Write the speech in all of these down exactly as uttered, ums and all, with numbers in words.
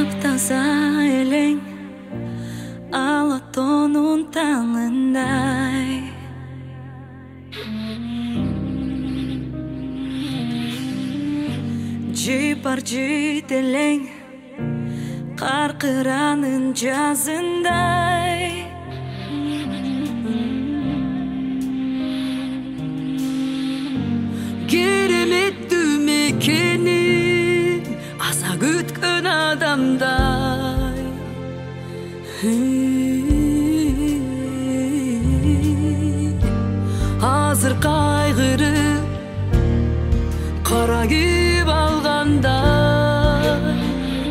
Таптаза элең Алатонун таңындай Жипар жителең Каркыранын жазындай Кереметтүү мекенин аса күткөн адамдай Азыр кайгырып карагып алгандай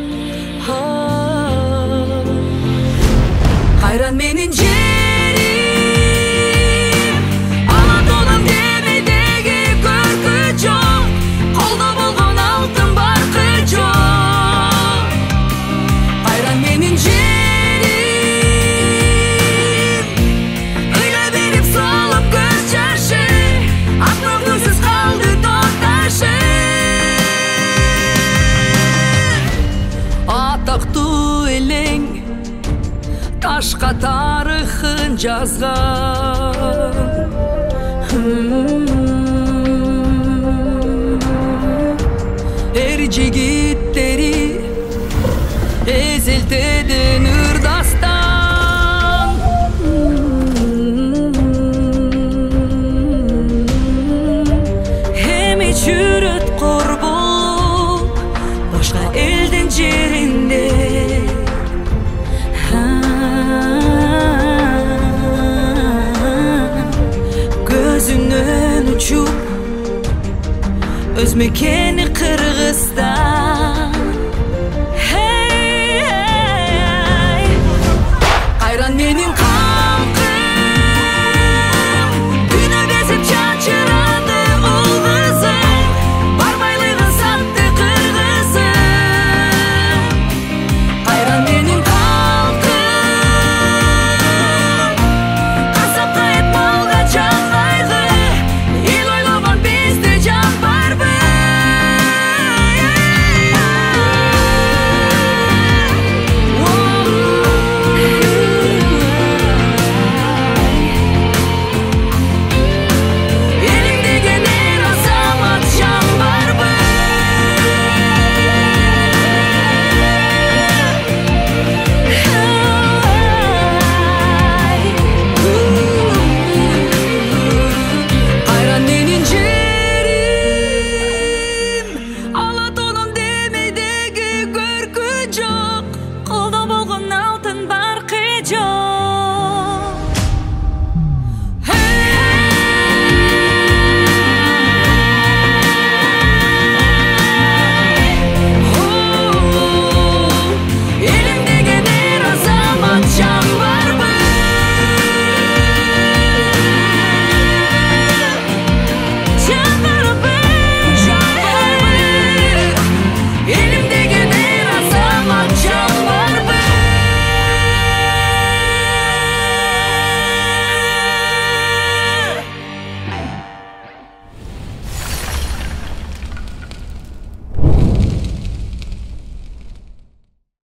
Кайран менин жерим Алатонум демедеги көркү жок Колдо болгон алтын баркы жок Кайран менин жерим Ыйлай берип солуп көз жашы Акмыгысыз калды тот ташы Атактуу элең Ташка тарыхын жазган Эр жигиттери эзелтеден ырдастан Эми жүрөт кор болуп башка элдин жеринде Көзүнөн учуп өз мекени Кыргызстан